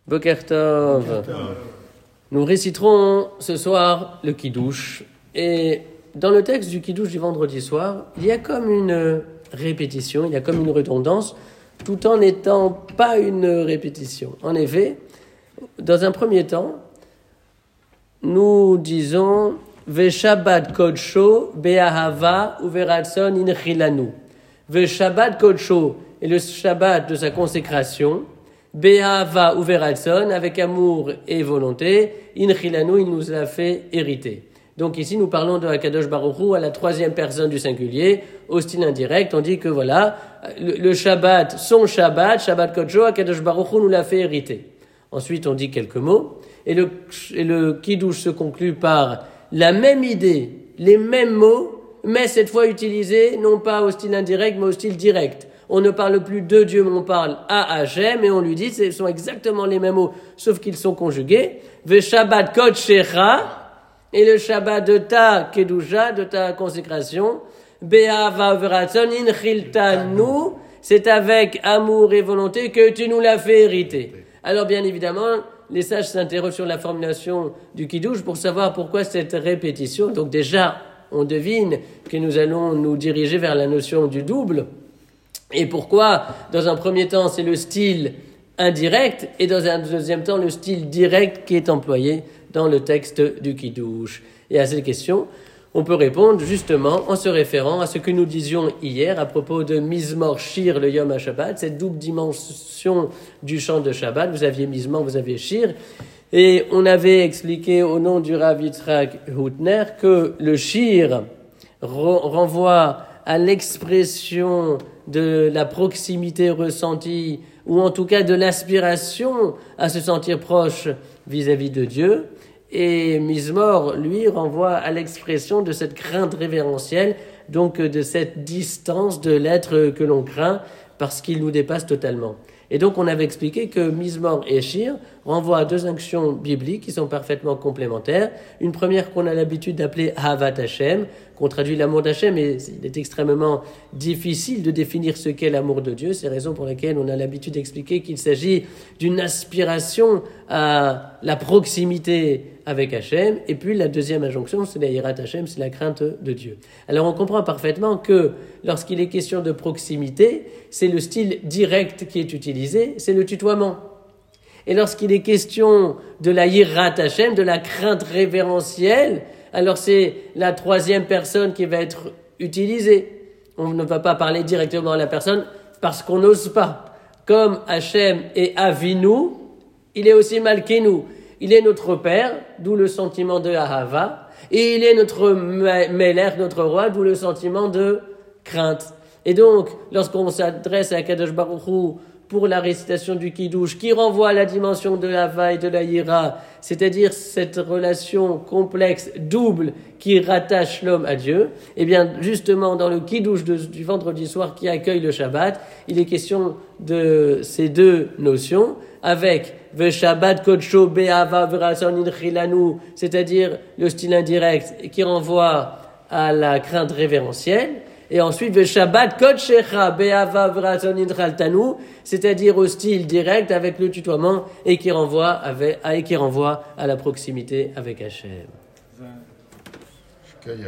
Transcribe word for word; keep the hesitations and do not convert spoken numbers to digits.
Boker Tov. Nous réciterons ce soir le Kiddush. Et dans le texte du Kiddush du vendredi soir, il y a comme une répétition, il y a comme une redondance, tout en n'étant pas une répétition. En effet, dans un premier temps, nous disons Ve Shabbat Kodsho Be'ahava Uveratson Inchilanu. Ve Shabbat Kodsho est le Shabbat de sa consécration. Be'ahava Uveratson, avec amour et volonté. Inchilanu, il nous a fait hériter. Donc ici, nous parlons de Akadosh Baruch Hu à la troisième personne du singulier, au style indirect. On dit que voilà, le, le Shabbat, son Shabbat, Shabbat Kodsho, Akadosh Baruch Hu nous l'a fait hériter. Ensuite, on dit quelques mots. Et le, et le Kiddush se conclut par la même idée, les mêmes mots, mais cette fois utilisés non pas au style indirect, mais au style direct. On ne parle plus de Dieu, mais on parle à Hachem, et on lui dit, ce sont exactement les mêmes mots, sauf qu'ils sont conjugués. Ve Shabbat Kodshecha, et le Shabbat de ta Kedusha, de ta consécration. Be'ahava uveratson inchiltanu, c'est avec amour et volonté que tu nous l'as fait hériter. Alors bien évidemment, les sages s'interrogent sur la formulation du Kiddush pour savoir pourquoi cette répétition. Donc déjà, on devine que nous allons nous diriger vers la notion du double. Et pourquoi, dans un premier temps, c'est le style indirect et dans un deuxième temps, le style direct qui est employé dans le texte du Kiddush. Et à cette question, on peut répondre justement en se référant à ce que nous disions hier à propos de Mizmor Shir, le Yom HaShabbat, cette double dimension du chant de Shabbat. Vous aviez Mizmor, vous aviez Shir. Et on avait expliqué au nom du Rav Yitzhak Hutner que le Shir renvoie à l'expression de la proximité ressentie, ou en tout cas de l'aspiration à se sentir proche vis-à-vis de Dieu. Et Mizmor, lui, renvoie à l'expression de cette crainte révérentielle, donc de cette distance de l'être que l'on craint, parce qu'il nous dépasse totalement. Et donc on avait expliqué que Mizmor et Shir renvoient à deux actions bibliques qui sont parfaitement complémentaires. Une première qu'on a l'habitude d'appeler Ahavat Hashem, qu'on traduit l'amour d'Hachem, et il est extrêmement difficile de définir ce qu'est l'amour de Dieu. C'est la raison pour laquelle on a l'habitude d'expliquer qu'il s'agit d'une aspiration à la proximité avec Hachem. Et puis la deuxième injonction, c'est la Yirat Hachem, c'est la crainte de Dieu. Alors on comprend parfaitement que lorsqu'il est question de proximité, c'est le style direct qui est utilisé, c'est le tutoiement. Et lorsqu'il est question de la Yirat Hachem, de la crainte révérentielle, alors c'est la troisième personne qui va être utilisée. On ne va pas parler directement à la personne parce qu'on n'ose pas. Comme Hachem est Avinu, il est aussi Malkenu. Il est notre Père, d'où le sentiment de Ahava, et il est notre Melech, notre roi, d'où le sentiment de crainte. Et donc, lorsqu'on s'adresse à Kadosh Baruch Hu pour la récitation du Kiddush, qui renvoie à la dimension de l'Ava et de la Yira, c'est-à-dire cette relation complexe, double, qui rattache l'homme à Dieu, eh bien, justement, dans le Kiddush de, du vendredi soir qui accueille le Shabbat, il est question de ces deux notions, avec Ve Shabbat Kodsho Be'ahava Uveratson Inchilanu, c'est-à-dire le style indirect qui renvoie à la crainte révérentielle, et ensuite Ve Shabbat Kodshecha Be'ahava Uveratson Inchiltanu, c'est-à-dire au style direct avec le tutoiement et qui renvoie avec, et qui renvoie à la proximité avec Hachem.